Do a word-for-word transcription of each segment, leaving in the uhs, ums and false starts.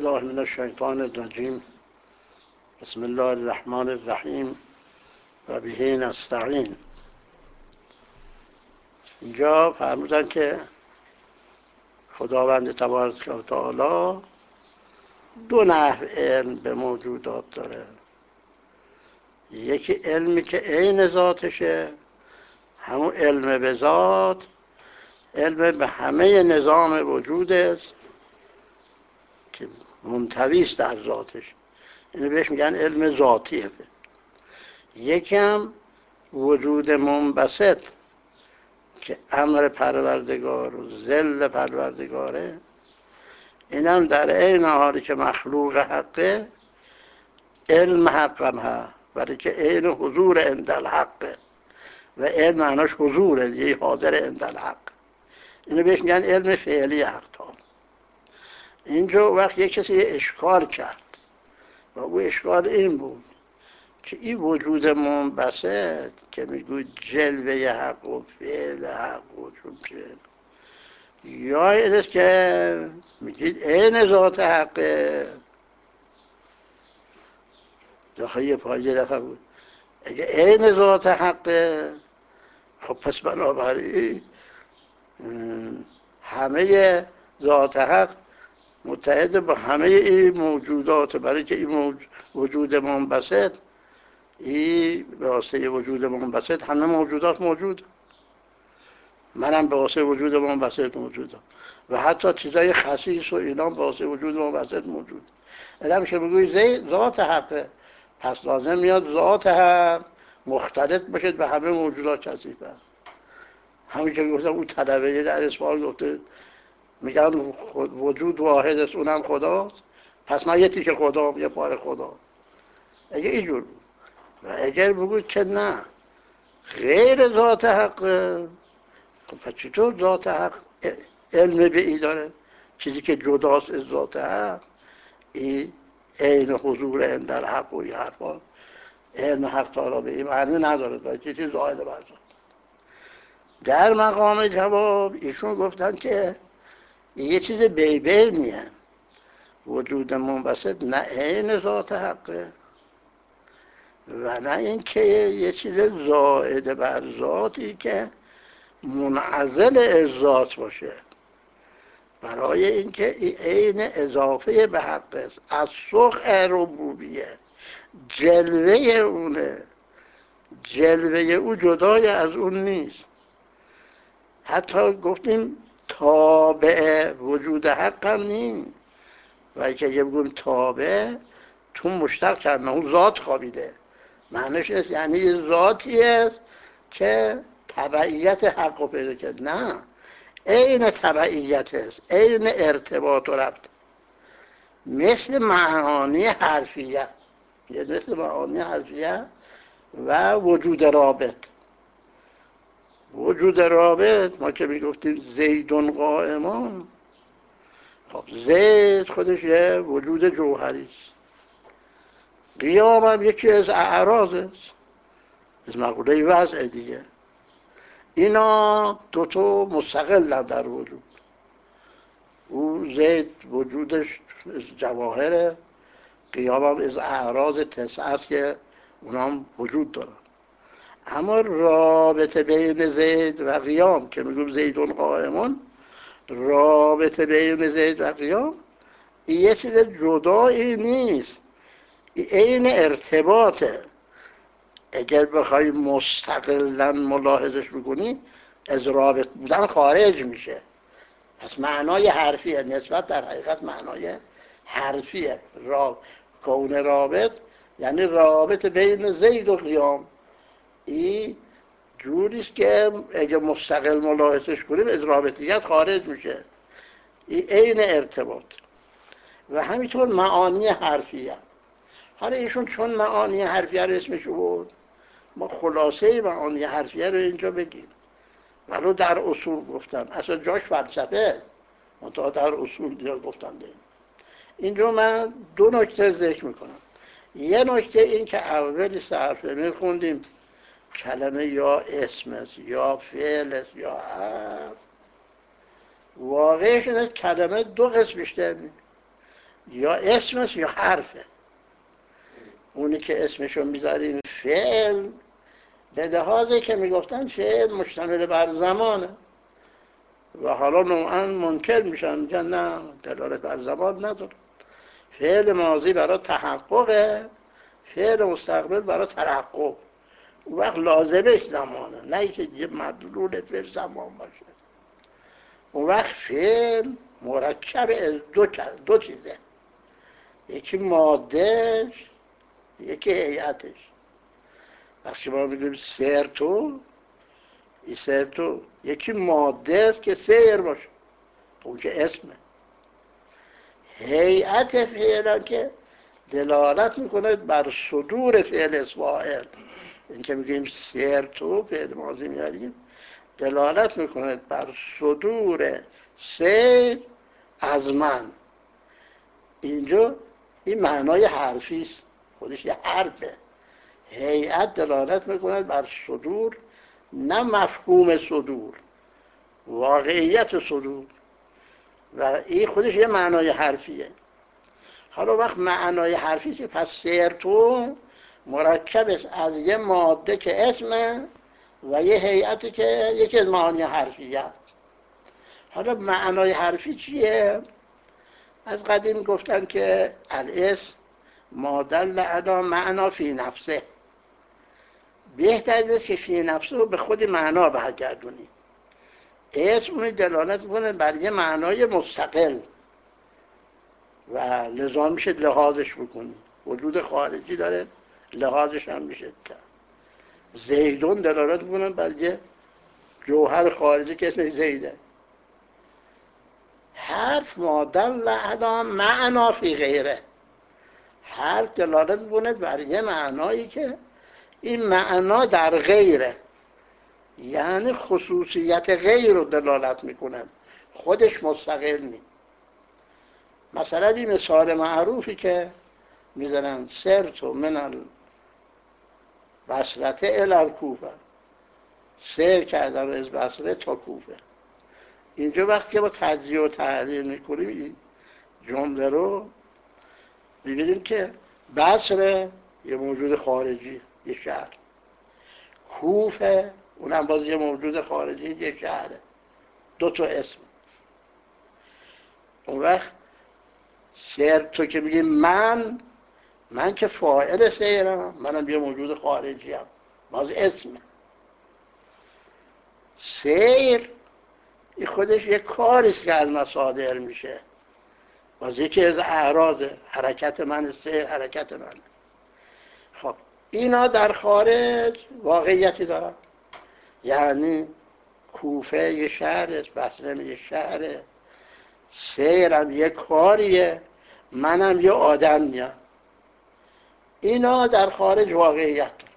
بالله من الشیطان الرجیم. بسم الله الرحمن الرحیم و به نستعین. اینجا فرمودن که خداوند تبارک و تعالی دو نحو علم به موجودات داره. یکی علمی که عین ذاتشه، همون علم به ذات، علم به همه نظام وجود است که منطوی است در ذاتش. اینو بهش میگن علم ذاتیه. یکی هم وجود منبسط که امر پروردگار و ذل پروردگاره، اینم در عین حالی که مخلوق حقه، علم حقم هست، برای که عین حضور عند الحقه و علم معناش حضوره، یه حاضر عند الحق. اینو بهش میگن علم فعلی حق تعالی. اینجا وقت یک کسی یه اشکال کرد و او اشکال این بود که این وجود منبسط که میگوید جلوه حق و فعل حق و چون یا این است که میگید عین ذات حقه، داخل یه پای یه دفعه بود، اگه عین ذات حقه خب پس بنابراین همه ذات حق متحد با همه این موجودات، برای که این وجود منبسط، این به واسطه وجود منبسط همه موجودات موجود، منم به واسطه وجود منبسط موجودم و حتی چیزای خصیص و اینا به واسطه وجود منبسط موجود. ادام که میگوی ذات حقه، پس لازم میاد ذات حق مختلط باشد به همه موجودات کثیفه. همین که گفتم اون طلبه در اسفار گفته، میگن وجود واحد است اونم خداست، پس من یه تیکه خدام، یه پاره خدا. اگه اینجور بود و اگر بگوید که نه غیر ذات حق، خب پس چطور ذات حق علم به ای داره؟ چیزی که جداست از ذات حق، این عین حضور عند الحق و این حرفا، علم حق تعالی به این معنی نداره، باید چیزی زائد بر ذات. در مقام جواب ایشون گفتن که یه چیز بیبینیه، وجود منبسط نه عین ذات حقه و نه این که یه چیز زائد بر ذاتی که منعزل از ذات باشه. برای اینکه این عین اضافه به حق است، از سخ ربوبیه، جلوه اونه، جلوه او جدای از اون نیست. حتی گفتیم تابع وجود حق هم نیست، و اگه یه بگویم تابع تو مشتق کردن اون ذات خوابیده، معنیش نیست یعنی ذاتی است که تبعیت حق رو پیدا کرد، نه، عین تبعیت است، عین ارتباط و ربط، مثل معانی حرفیه، مثل معانی حرفیه و وجود رابط. وجود رابط ما که میگفتیم زیدون قائمان، خب زید خودش یه وجود جوهری است، قیام هم یکی از اعراض است، از مقوله وضع دیگه. اینا دوتو مستقل در وجود. او زید وجودش از جواهره، قیام هم از اعراض تسعه است که اونا هم وجود دارن. اما رابطه بین زید و قیام که میگم زیدون قائمون، رابطه بین زید و قیام این یه چیز جدایی نیست، این عین ارتباطه. اگر بخوای مستقلا ملاحظش بکنی از رابط بودن خارج میشه. پس معنای حرفیه، نسبت در حقیقت معنای حرفیه. را کون رابط یعنی رابط بین زید و قیام. این جوریست که اگه مستقل ملاحظش کنیم از رابطیت خارج میشه، این عین ارتباط. و همینطور معانی حرفیه. حالا ایشون چون معانی حرفیه رو اسمش بود، ما خلاصه معانی حرفیه رو اینجا بگیم. ولو در اصول گفتن، اصلا جاش فلسفه است، منتها در اصول دیگه گفتن داریم. اینجا من دو نکته ذکر میکنم. یه نکته این که اولی صرفه میخوندیم کلمه یا اسم است یا فعل است یا حرف، واقعش اینه کلمه دو قسم بیشتر نیست. یا اسمش یا حرفه. اونی که اسمشو میذاریم فعل، به لحاظی که میگفتن فعل مشتمل بر زمانه و حالا نوعا منکر میشن، میگن نه دلالت بر زمان نداره. فعل ماضی برای تحققه، فعل مستقبل برای ترقب. اون وقت لازمش زمانه، نه اینکه یه مدلول فعل زمان باشه. اون وقت فعل مرکب از دو, دو چیزه، یکی مادهش یکی هیئتش. وقتی ما میگیم سیر تو، این سیر تو یکی ماده است که سیر باشه، اون که اسمه. هیئت فعل که دلالت میکنه بر صدور فعل اسماعیل. این که میگیم سیر تو فعل ماضی میاریم، دلالت میکنه بر صدور سیر از من. اینجا این معنای حرفی است، خودش یه حرفه. هیئت دلالت میکنه بر صدور، نه مفهوم صدور، واقعیت صدور، و این خودش یه معنای حرفیه. حالا وقت معنای حرفی که پس سیر تو مرکب است از یه ماده که اسمه و یه هیئتی که یکی از معانی حرفی است. حالا معنای حرفی چیه؟ از قدیم گفتن که الاسم ما دل علی معنا فی نفسه، بهتر است که فی نفسه رو به خود معنا برگردونی. اسم اون دلالت میکنه بر یه معنای مستقل و لذا میشه لحاظش بکنی. وجود خارجی داره، لحاظش هم میشه کرد. زیدون دلالت میکنه بر یه جوهر خارجی که اسمش زیده. حرف ما دل علی معنا فی غیره، حرف دلالت میکنه بر یه معنایی که این معنا در غیره، یعنی خصوصیت غیر رو دلالت میکنه، خودش مستقل نیست. مثلا این مثال معروفی که میزنن سرتو من البصرة الی الکوفه، سیر کردم از بصره تا کوفه. اینجا وقتی که با تجزیه و تحلیل میکنیم این جمله رو میبینیم که بصره یه موجود خارجی، یه شهر، کوفه اونم باز یه موجود خارجی، یه شهره، دو تا اسم. اون وقت سیر تو که میگه من من که فاعل سیرم، منم یه موجود خارجی هم، باز اسمه. سیر این خودش یه کاریست که از من صادر میشه، باز یکی از اعراض حرکت من، سیر حرکت من. خب اینا در خارج واقعیتی دارن، یعنی کوفه یه شهر است، بصره یه شهره، سیرم یه کاریه، منم یه آدمیم. اینا در خارج واقعیت دارن.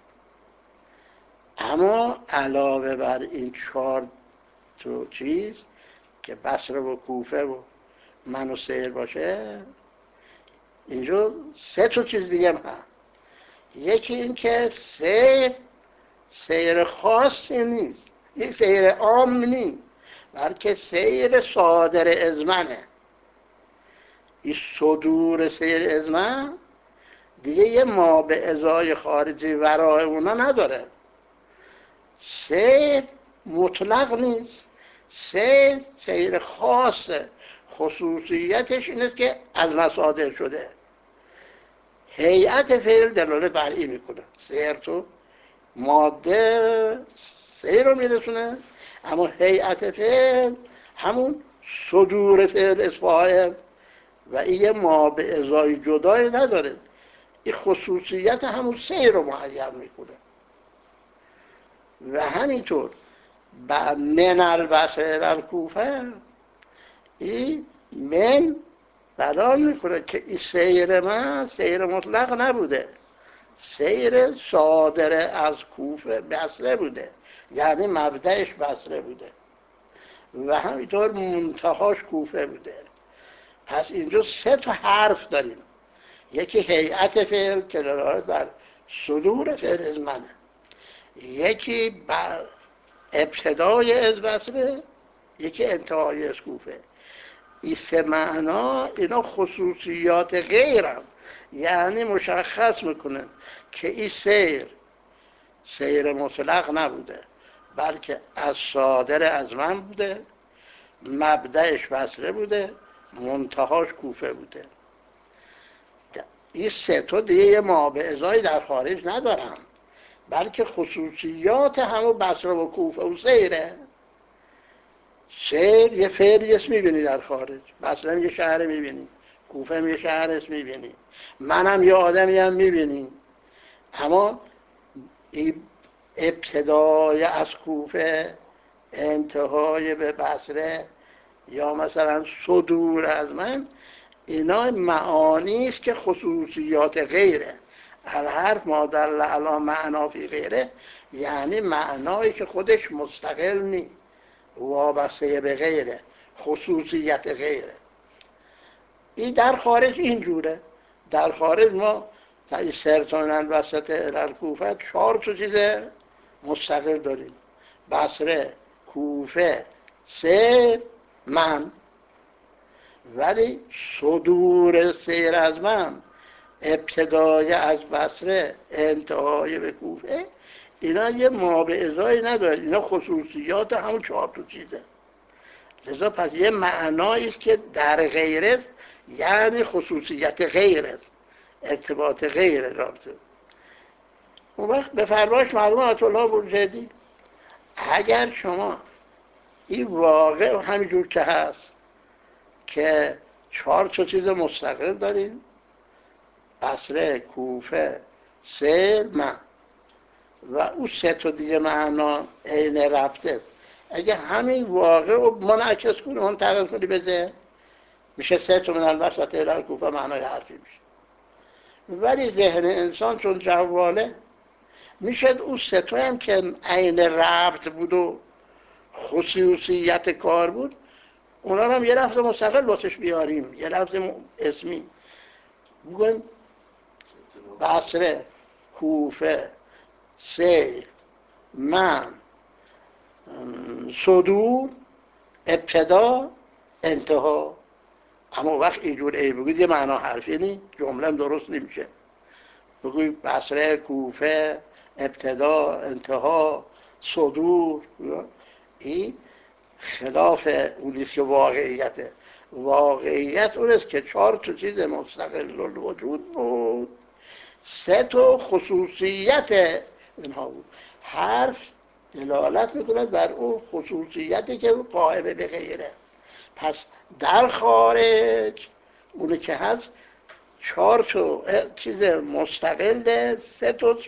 اما علاوه بر این چهار تو چیز که بصره و کوفه و من و سیر باشه، اینجا سه تا چیز دیگه هم هست. یکی این که سیر سیر خاصی نیست، یک سیر عام نیست، بلکه سیر صادر از منه. این صدور سیر از من دیگه یه ما به ازای خارجی ورای اونا نداره. سیر مطلق نیست، سیر سیر خاصه، خصوصیتش اینه که از من صادر شده. هیئت فعل دلالت بر این میکنه، سیر تو ماده سیر رو میرسونه، اما هیئت فعل همون صدور فعل اسم و این یه ما به ازای جدایی نداره، این خصوصیت همون سیر رو معین میکنه. و همینطور من البصره الکوفه، این من بیان میکنه که این سیر من سیر مطلق نبوده، سیر صادر از کوفه بصره بوده، یعنی مبدأش بصره بوده و همینطور منتهاش کوفه بوده. پس اینجا سه تا حرف داریم، یکی هیئت فعل که دلالت بر صدور فعل از منه، یکی بر ابتدای از بصره، یکی انتهای از کوفه. این سه معنا اینا خصوصیات غیرم، یعنی مشخص میکنه که این سیر سیر مطلق نبوده، بلکه از صادر از من بوده، مبدأش بصره بوده، منتهاش کوفه بوده. این سه تا دیگه یه مابعضایی در خارج ندارن، بلکه خصوصیات همون بصره و کوفه و سیره. سیر یه فعلی اسم میبینی در خارج، بصره یه شهر میبینی، کوفه یه شهر اسم میبینی، منم یه آدمی هم میبینی. اما این ابتدای از کوفه، انتهای به بصره، یا مثلا صدور از من، اینا معانی است که خصوصیات غیره. الحرف ما دل علی معنا فی غیره، یعنی معنایی که خودش مستقل نی، وابسته به غیره، خصوصیت غیره. این در خارج اینجوره. در خارج ما تا این سرتانن وسط الالکوفه چهار تا چیز مستقل داریم: بصره، کوفه، سیر، من. ولی صدور سیر از من، ابتدای از بصره، انتهای به کوفه، اینا یه مابعضایی نداره، اینا خصوصیات همون چهار تا چیزه. لذا پس یه معنایی است که در غیره، یعنی خصوصیت غیره، ارتباط غیره رابطه. اون وقت به فرمایش مرحوم آیت الله بروجردی، اگر شما این واقع همینجور که هست که چهار تا چیز مستقل داریم: بصره، کوفه، سیر، من، و اون سه تا دیگه معنا عین رفته است، اگه همین واقع رو منعکس کنی، منتقل کنی به ذهن، میشه سه تا من الوسط الالکوفه معنای حرفی میشه. ولی ذهن انسان چون جواله، میشه اون سه تا هم که عین ربط بود و خصوصیت کار بود، اونا رو هم یه لفظ مستقل واسش بیاریم، یه لفظ اسمی بگویم: بصره، کوفه، سیر، من، صدور، ابتدا، انتها. اما وقت اینجور ای بگید یه معنا حرفی نی، جمله درست نمیشه. بگوی بصره، کوفه، ابتدا، انتها، صدور. این خلاف اونیست که واقعیته. واقعیت اون است که چهار تا چیز مستقل الوجود بود، سه تا خصوصیت اینها بود. حرف دلالت میکند بر اون خصوصیتی که قائم به غیره. پس در خارج اونی که هست چهار تا چیز مستقل، سه تا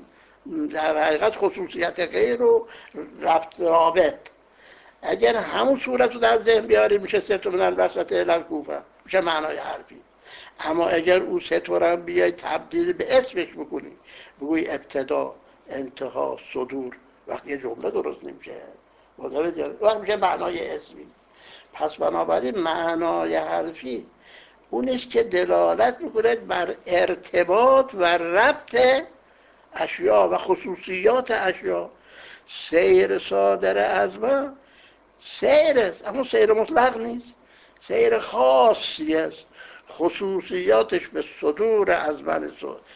در حقیقت خصوصیت غیر و ربط رابط. اگر همون صورت رو در ذهن بیاری، میشه سه تا من الوسط الالکوفه، میشه معنای حرفی. اما اگر اون سه تا رو بیای تبدیل به اسمش بکنی، بگوی ابتدا، انتها، صدور، وقتی یه جمله درست نمیشه، وقت میشه معنای اسمی. پس بنابراین معنای حرفی اونیست که دلالت میکنه بر ارتباط و ربط اشیا و خصوصیات اشیا. سیر صادر از ما سیر است، اما سیر مطلق نیست، سیر خاصی است. خصوصیاتش به صدور از من،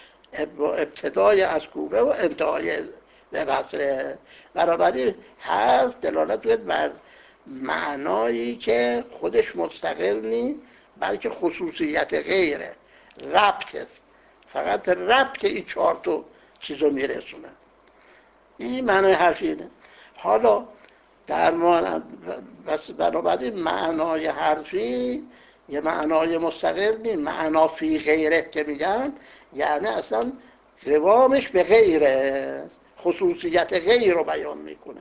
ابتدای از کوفه و انتهای به بصره. بنابراین حرف دلالت می‌کند بر معنایی که خودش مستقل نیست، بلکه خصوصیت غیره، ربط است. فقط ربط این چهار تا چیزو میرسونه. این معنای حرف اینه. حالا در بس بنابراین معنای حرفی یه معنای مستقل نیست. معنا فی غیره که میگن، یعنی اصلا قوامش به غیره، خصوصیت غیر رو بیان میکنه.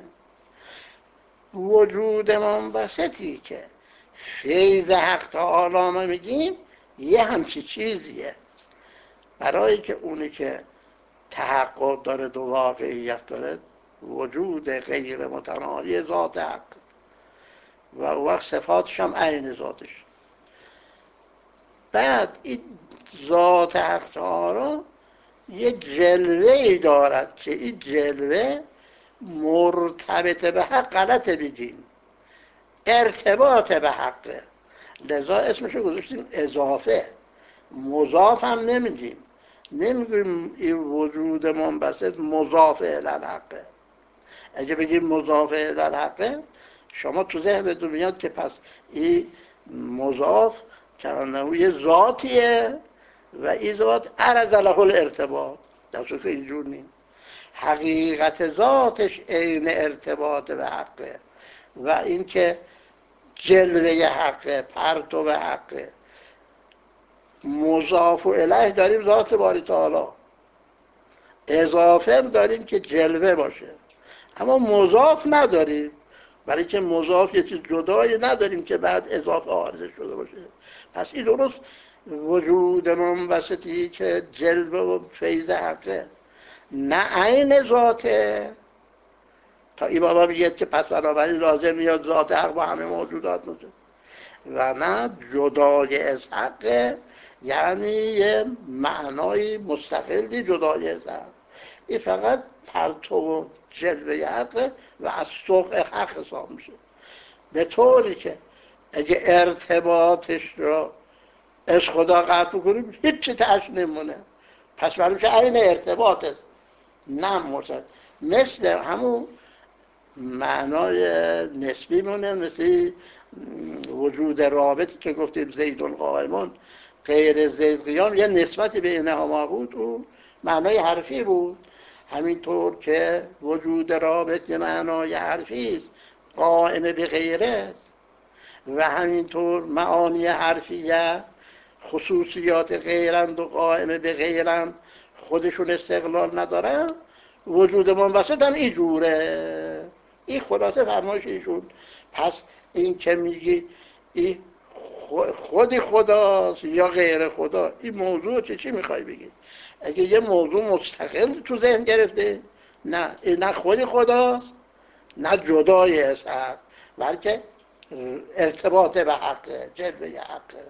وجود منبسطی که فیض حق تعالی میگیم، یه همچی چیزیه. برای که اونی که تحقق داره، دو واقعیت داره، وجود غیر متناهی ذات حق و وقت صفاتش هم عین ذاتش. بعد این ذات حق تعالی یه جلوه ای دارد که این جلوه مرتبط به حق غلطه بگیم، ارتباط به حقه، لذا اسمشو گذاشتیم اضافه. مضاف هم نمیگیم، نمیگیم این وجود منبسط مضاف الی الحقه. اگه بگیم مضاف الی الحقه شما تو ذهنتون میاد که پس این مضاف که یه ذاتیه و این ذات عرض له الارتباط، در صورتی که اینجور نیست. حقیقت ذاتش عین ارتباط به حقه و اینکه جلوه حقه، پرتو حقه. مضاف الیه داریم ذات باری تعالی، اضافه داریم که جلوه باشه، اما مضاف نداریم، برای که مضاف یه چیز جدایی نداریم که بعد اضافه عارض شده باشه. پس این درست وجود منبسطی که جلوه و فیض حقه، نه عین ذاته. تا این بابا میگه که پس بنابراین لازم میاد ذات حق با همه موجودات باشه، و نه جدای از حقه، یعنی یه معنای مستقلی جدای از حق. این فقط پرتو و جلوه حقه و از سوق حق حساب میشه، به طوری که اگه ارتباطش رو از خدا قطع کنیم هیچی تاش نمونه. پس معلوم که عین ارتباط است، نه مرتبط. مثل همون معنای نسبی مونه، مثل وجود رابطی که گفتیم زیدون قائمون غیر زید قیام، یه نسبتی به اینها ما بود، اون معنای حرفی بود. همینطور که وجود رابط یه معنای حرفی است، قائم به غیره است، و همینطور معانی حرفیه خصوصیات غیرند و قائم به غیرند خودشون استقلال ندارن. وجود منبسط هم این جوره. این خلاصه فرمایش ایشون. پس این که میگی این خودی خداست یا غیر خدا، این موضوع چی چی میخوای بگی؟ اگه یه موضوع مستقل تو ذهن گرفته، نه این نه خودی خداست نه جدای از حق، بلکه ارتباط به حقه، جلوه حقه.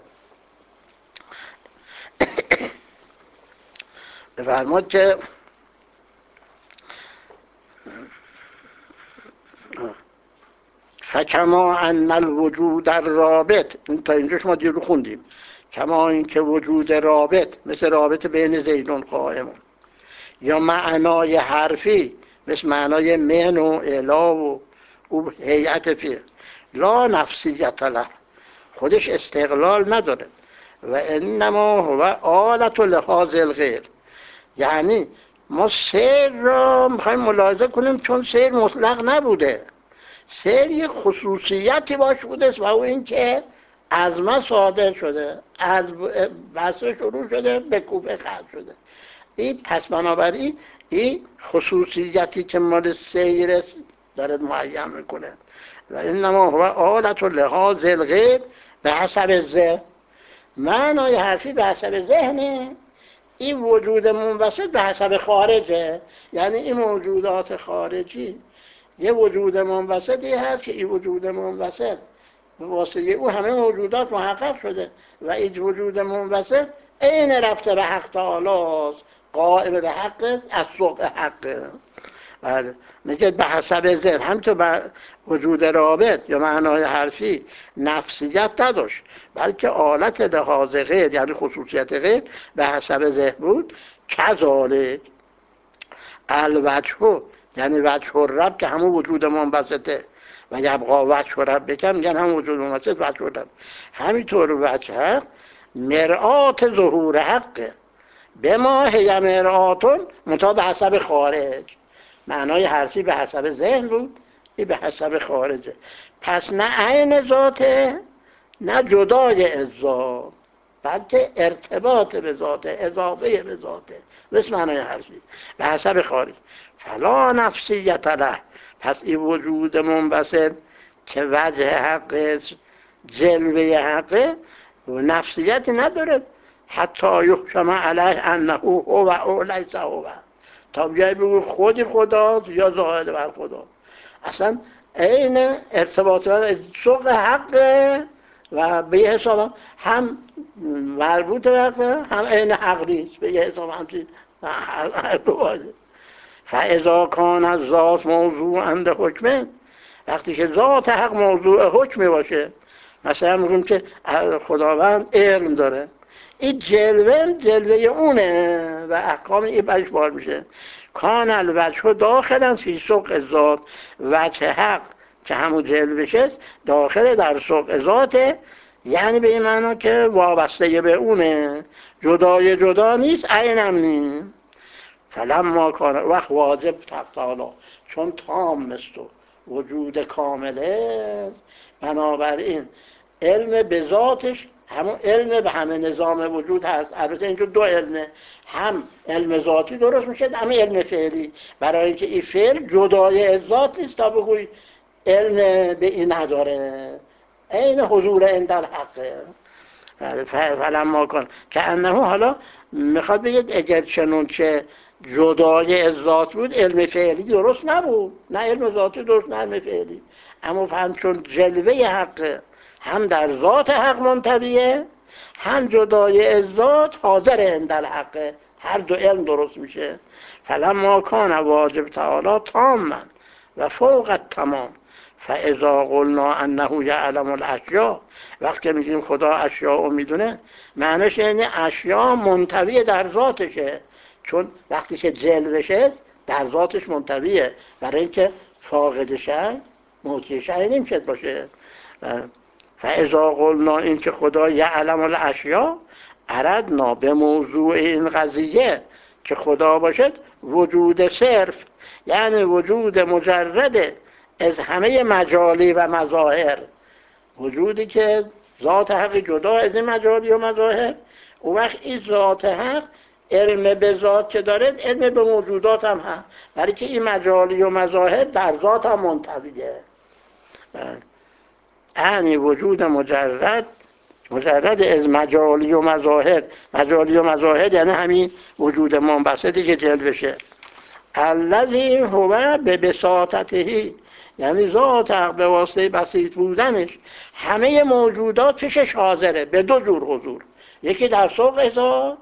بفرماد که فکما ان الوجود الرابط، تا اینجاش ما دیرو خوندیم، کما این که وجود رابط مثل رابط بین زیدون قائمون، یا معنای حرفی مثل معنای من و الا و او هیئت فیل، لا نفسیت له، خودش استقلال نداره، و انما هو آلت لحاظ الغیر. یعنی ما سیر را میخوایم ملاحظه کنیم، چون سیر مطلق نبوده، سیر یک خصوصیتی باش بوده و او این که از ما صادر شده، از بسره شروع شده به کوفه ختم شده. این پس بنابراین این خصوصیتی که مال سیر داره معین میکنه، و انما هو آلت لحاظ الغیر به حسب ذهن. معنای حرفی به حسب ذهنه، این وجود منبسط به حسب خارجه. یعنی این موجودات خارجی یه وجود منبسطی هست که این وجود منبسط به واسطه او همه موجودات محقق شده، و این وجود منبسط عین رفته به حق تعالی است، قائم به حق است، از سوق حق. بله، میگه به حسب ذهن. همینطور به وجود رابط یا معنای حرفی نفسیت نداشت، بلکه آلت لحاظ غیر، یعنی خصوصیت غیر به حسب ذهن بود. کذالک الوجه، یعنی وجه الرب که همون وجود منبسطه، و یبقا وجه رب بکن میگن همون وجود منبسط وجه رب. همینطور وجه حق مرآت ظهور حقه، به ما هی مرآتون منتها به حسب خارج. معنای حرفی به حسب ذهن بود، این به حسب خارجه. پس نه عین ذاته نه جدای از ذات، بلکه ارتباط به ذاته، اضافه به ذاته، مثل معنای حرفی به حسب خارج. فلا نفسیت له، پس این وجود منبسط که وجه حق جلوه حقه و نفسیتی نداره، حتی یحکم علیه انه هو او لیس هو، تا بیای بگو خودی خداست یا زائد بر خدا. اصلا عین ارتباط سوق حقه و به یه حساب هم مربوط به حقه، هم عین حق نیست، به یه حساب همچین هر دو باید. فاذا کان از ذات موضوع اند حکمه، وقتی که ذات حق موضوع حکم باشه، مثلا میگم که خداوند علم داره، این جلوه جلوه اونه و احکام این برش بار میشه. کان الوجه داخلا فی سوق ذات، وجه حق که همون جلوشه داخل در سوق ذاته، یعنی به این معنا که وابسته به اونه، جدای جدا نیست، عینم نیست. فلما کان وقت واجب تعالی چون تام است و وجود کامل است، بنابراین علم به ذاتش همون علم به همه نظام وجود هست. البته اینجا دو علمه، هم علم ذاتی درست میشه، هم علم فعلی، برای اینکه این فعل جدای از ذات نیست تا بگوی علم به این نداره، عین حضور عند الحقه. فلما کن که انه، حالا میخواد بگید اگر چنون که جدای از ذات بود علم فعلی درست نبود، نه علم ذاتی درست نه علم فعلی، اما فهم چون جلوه حقه هم در ذات حق منطبیه، هم جدای از ذات حاضر عند الحقه، هر دو علم درست میشه. فلما کان واجب تعالی تاما و فوق التمام، فاذا قلنا انه یعلم الاشیاء، وقتی میگیم خدا اشیاء رو میدونه، معنیش یعنی اشیاء منطوی در ذاتشه، چون وقتی که جلوشه در ذاتش منطویه، برای اینکه فاقد شی موتی شی نمیشه باشه. فاذا قلنا این که خدا یعلم الاشیاء، اردنا به موضوع این قضیه که خدا باشد وجود صرف، یعنی وجود مجرد از همه مجالی و مظاهر، وجودی که ذات حق جدا از این مجالی و مظاهر. اون وقت این ذات حق علم به ذات که داره علم به موجودات هم هست، برای که این مجالی و مظاهر در ذات هم منطبیه. یعنی وجود مجرد مجرد از مجالی و مظاهر، مجالی و مظاهر یعنی همین وجود منبسطی که جلوه بشه. الذی هو به بساطته، یعنی ذات حق به واسطه بسیط بودنش همه موجودات پیشش حاضره، به دو جور حضور، یکی در سوق ذات،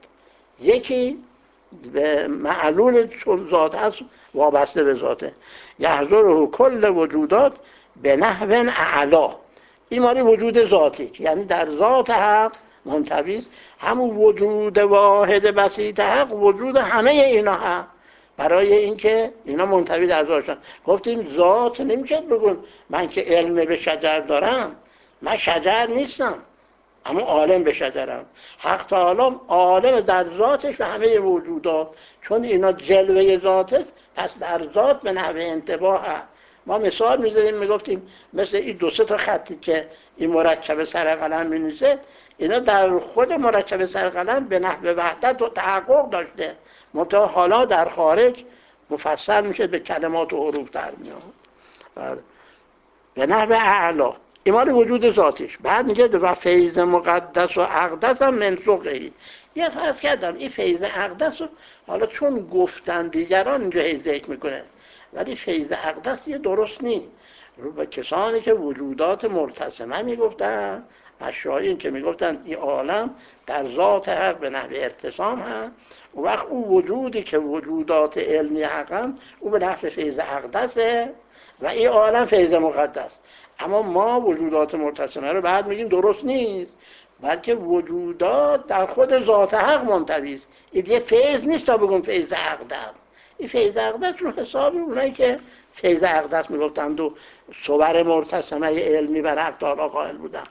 یکی به معلول چون ذات هست وابسته به ذاته. یحضره کل وجودات به نحو اعلا، این مالی وجود ذاتی یعنی در ذات حق منطوی، همون وجود واحد بسیط حق وجود همه اینا هست، برای اینکه اینا منطوی در ذاتشن. گفتیم ذات نمیشه بگون من که علم به شجر دارم، من شجر نیستم اما عالم به شجرم. حق تعالی عالم در ذاتش و همه موجودات، چون اینا جلوه ذاته، پس در ذات به نحو انتباه هست. ما مثال میزدیم میگفتیم مثل این دو سه تا خطی که این مرکب سر قلم مینویسه، اینا در خود مرکب سر قلم به نحو وحدت و تحقق داشته، منتها حالا در خارج مفصل میشه به کلمات و حروف در میاد به نحو اعلا، ایمان وجود ذاتش. بعد میگه و فیض مقدس و اقدس هم منسوقه. یه فرض کردم این فیض اقدس رو حالا چون گفتن دیگران اینجا ذکر میکنه، ولی فیض اقدس یه درست نیست. رو به کسانی که وجودات مرتسمه میگفتن، اشعاری که میگفتن این عالم در ذات حق به نحو ارتسام هست، و وقت او وجودی که وجودات علمی حقم او به نحو فیض اقدسه و این عالم فیض مقدس. اما ما وجودات مرتسمه رو بعد میگیم درست نیست، بلکه وجودات در خود ذات حق منطوی است. این دیگه فیض نیست تا بگم فیض اقدس. این فیض اقدس رو حساب اونایی که فیض اقدس میگفتند و صور مرتسمه علمی بر حق تعالی قائل بودن.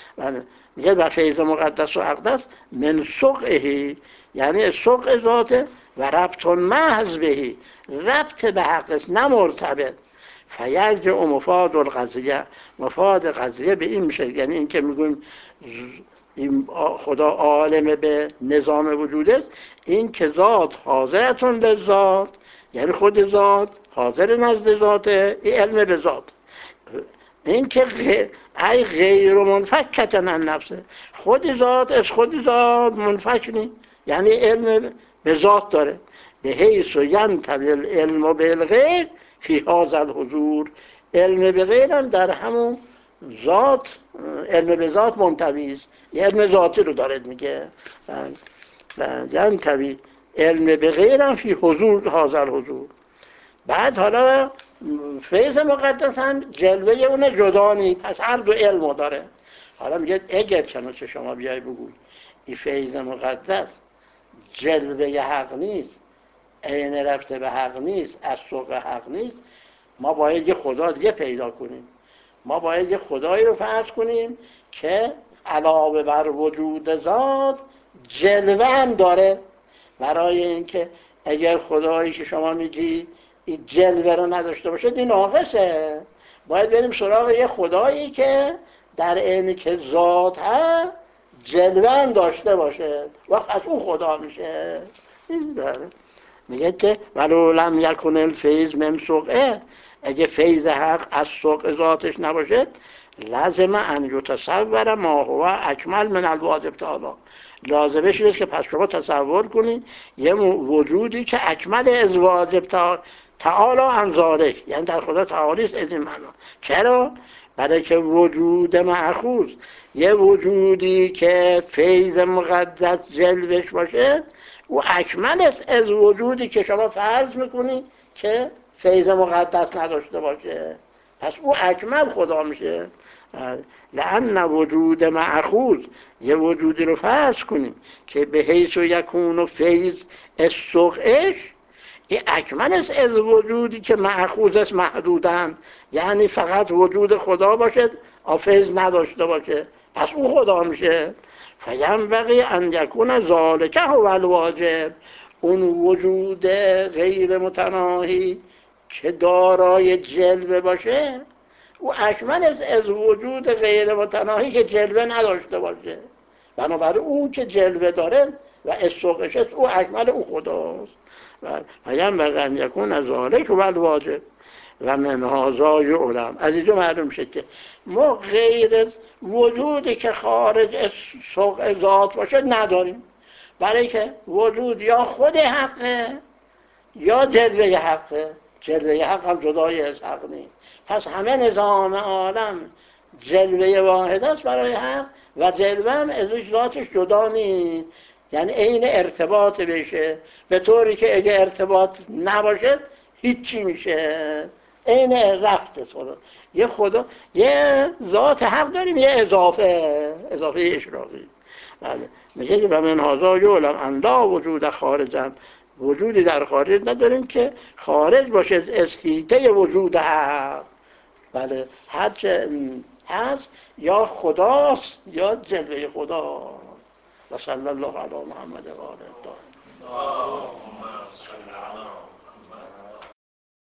میگه و فیض مقدس و اقدس من سقعه، یعنی سقع ذاته و ربط محض بهی، ربط به حق است نه مرتبط. فیرجع مفاد القضیه، مفاد قضیه به این میشه، یعنی این که میگویم خدا عالم به نظام وجوده، این که ذات حاضرتون للذات، یعنی خود ذات حاضر نزد ذاته، این علم به ذات. این که ای غیر منفکتن عن نفسه، خود ذات از خود ذات منفک نیست، یعنی علم به ذات داره. به حیث ینطوی العلم بالغیر فی هذا الحضور، علم به غیر هم در همون ذات، علم به ذات منطوی است، علم ذاتی رو دارد میگه. ینطوی علم به غیر هم فی حضور هذا الحضور. بعد حالا فیض مقدس هم جلوه اون جدا نیست، پس هر دو علمو داره. حالا میگه اگر چنانچه شما بیای بگوی این فیض مقدس جلوه حق نیست، عین رفته به حق نیست، از سوق حق نیست، ما باید یه خدا دیگه پیدا کنیم. ما باید یه خدایی رو فرض کنیم که علاوه بر وجود ذات جلوه هم داره. برای اینکه اگر خدایی که شما میگی این جلوه رو نداشته باشه این ناقصه. باید بریم سراغ یه خدایی که در عینی که ذات هست جلوه هم داشته باشه، وقت از اون خدا میشه. این داره میگه که ولو لم یکن الفیض من سقعه، اگه فیض حق از سوق ذاتش نباشه لازم ان یتصور ما هو اکمل من الواجب تعالی، لازمش اینه که پس شما تصور کنید یه وجودی که اکمل از واجب تعالی عن ذالک، یعنی در خدا تعالی است. از این معنا چرا؟ برای که وجود مأخوذ یه وجودی که فیض مقدس جلوش باشه او اکمل است از وجودی که شما فرض میکنید که فیض مقدس نداشته باشه، پس او اکمل خدا میشه. لأن وجود مأخوذ یه وجودی رو فرض کنیم که به حیث و یکون و فیض السقعش، این اکمل است از وجودی که مأخوذ است محدودن، یعنی فقط وجود خدا باشد فیض نداشته باشه، پس او خدا میشه. فینبغی ان یکون ذالک هو الواجب، اون وجود غیر متناهی که دارای جلوه باشه او اکمل است از وجود غیر متناهی که جلوه نداشته باشه. بنابراین او که جلوه داره و استوقش است او اکمل او خداست. و ینبغی ان یکون ذالک هو الواجب و من هذا یعلم، از اینجا معلوم شد که ما غیر از وجودی که خارج از سوق ذات باشه نداریم، برای که وجود یا خود حقه یا جلوه حقه. جلوه حق هم جدای از حق نیست، پس همه نظام عالم جلوه واحد است برای حق و جلوه هم ازش ذاتش جدا نیست، یعنی عین ارتباط بشه، به طوری که اگه ارتباط نباشه هیچی میشه، عین رفت صدا. یه خدا یه ذات حق داریم، یه اضافه اضافه اشراقی. بله میگه که و من هذا یعلم ان لا وجود خارجا، وجودی در خارج نداریم که خارج باشه از حیطه وجود حق. بله هرچه هست یا خداست یا جلوه خدا. و صلی الله علی محمد و آله الطاهرین.